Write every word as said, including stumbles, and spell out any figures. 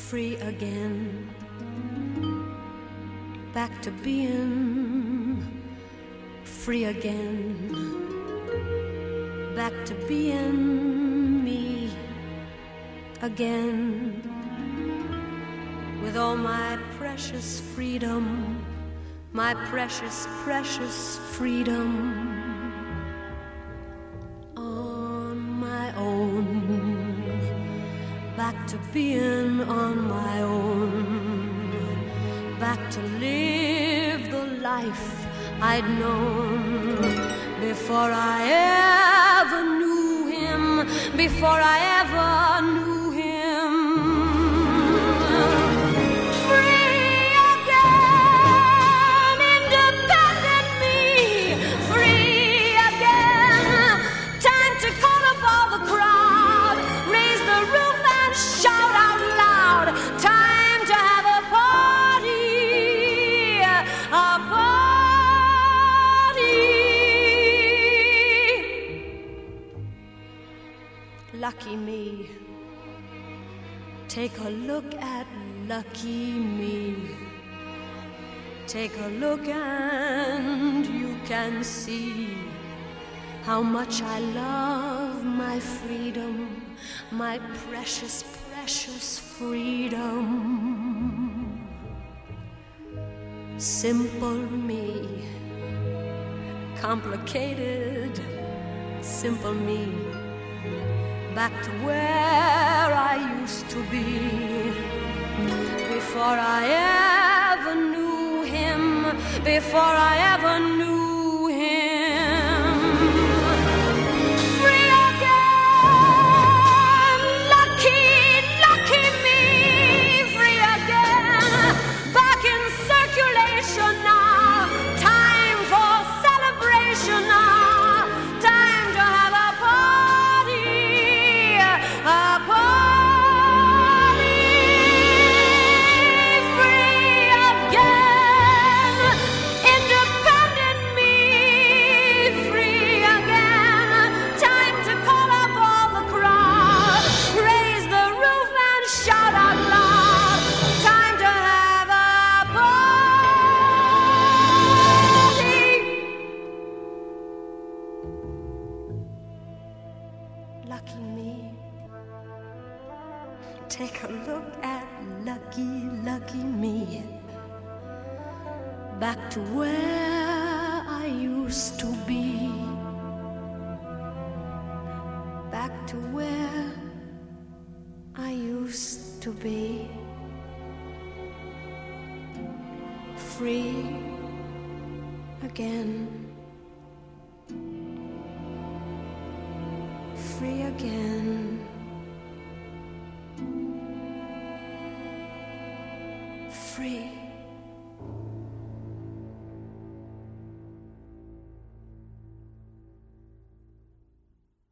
free again, back to being free again, back to being me again, with all my precious freedom, my precious, precious freedom. Back to being on my own, back to live the life I'd known before I ever knew him, before I ever knew him. Free again, independent me, free again, time to call up all the crowd, raise the roof, shout out loud, time to have a party, a party. Lucky me, take a look at lucky me. Take a look and you can see how much I love my freedom, my precious, precious freedom. Simple me, complicated, simple me, back to where I used to be, before I ever knew him, before I ever knew lucky me. Take a look at lucky, lucky me. Back to where I used to be. Back to where I used to be. Free again. Free again. Free.